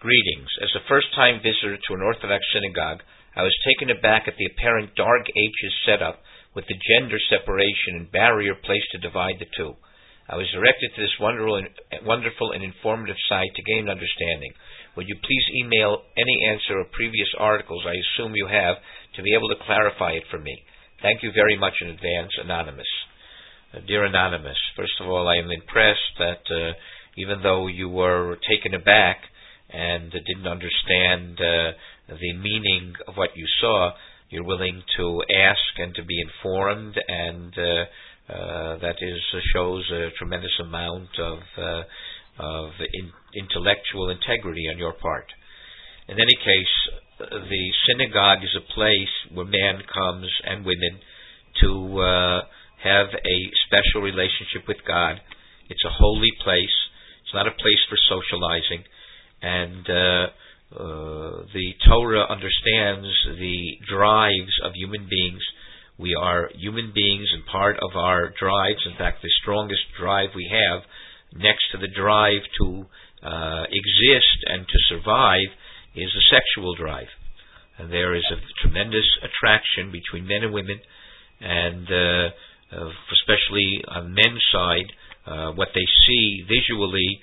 Greetings. As a first-time visitor to an Orthodox synagogue, I was taken aback at the apparent dark H's setup with the gender separation and barrier placed to divide the two. I was directed to this wonderful and informative site to gain understanding. Would you please email any answer or previous articles I assume you have to be able to clarify it for me? Thank you very much in advance, Anonymous. Dear Anonymous, first of all, I am impressed that even though you were taken aback and didn't understand the meaning of what you saw, you're willing to ask and to be informed, and that shows a tremendous amount of intellectual integrity on your part. In any case, the synagogue is a place where man comes and women to have a special relationship with God. It's a holy place. It's not a place for socializing. And the Torah understands the drives of human beings. We are human beings, and part of our drives, in fact, the strongest drive we have, next to the drive to exist and to survive, is a sexual drive. And there is a tremendous attraction between men and women, and especially on men's side, what they see visually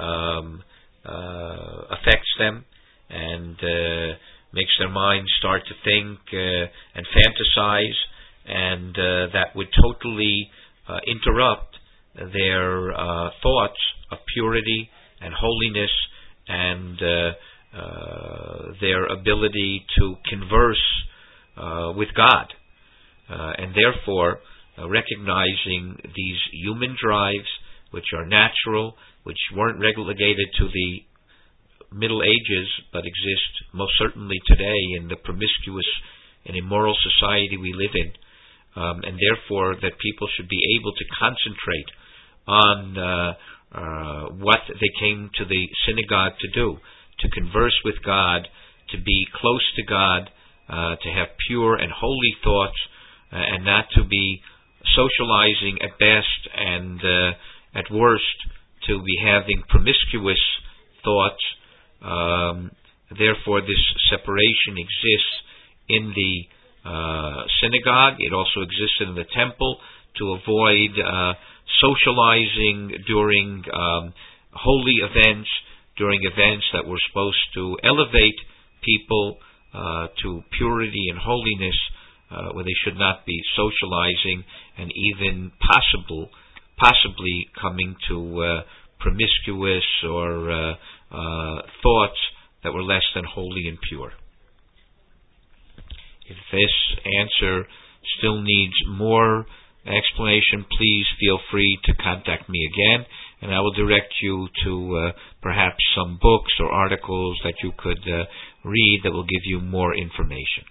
affects them and makes their minds start to think and fantasize, and that would totally interrupt their thoughts of purity and holiness and their ability to converse with God. And therefore, recognizing these human drives, which are natural, which weren't relegated to the Middle Ages, but exist most certainly today in the promiscuous and immoral society we live in, and therefore that people should be able to concentrate on what they came to the synagogue to do, to converse with God, to be close to God, to have pure and holy thoughts, and not to be socializing at best and at worst to be having promiscuous thoughts. Therefore, this separation exists in the synagogue. It also existed in the temple to avoid socializing during holy events, during events that were supposed to elevate people to purity and holiness, where they should not be socializing and even possibly coming to promiscuous or thoughts that were less than holy and pure. If this answer still needs more explanation, please feel free to contact me again, and I will direct you to perhaps some books or articles that you could read that will give you more information.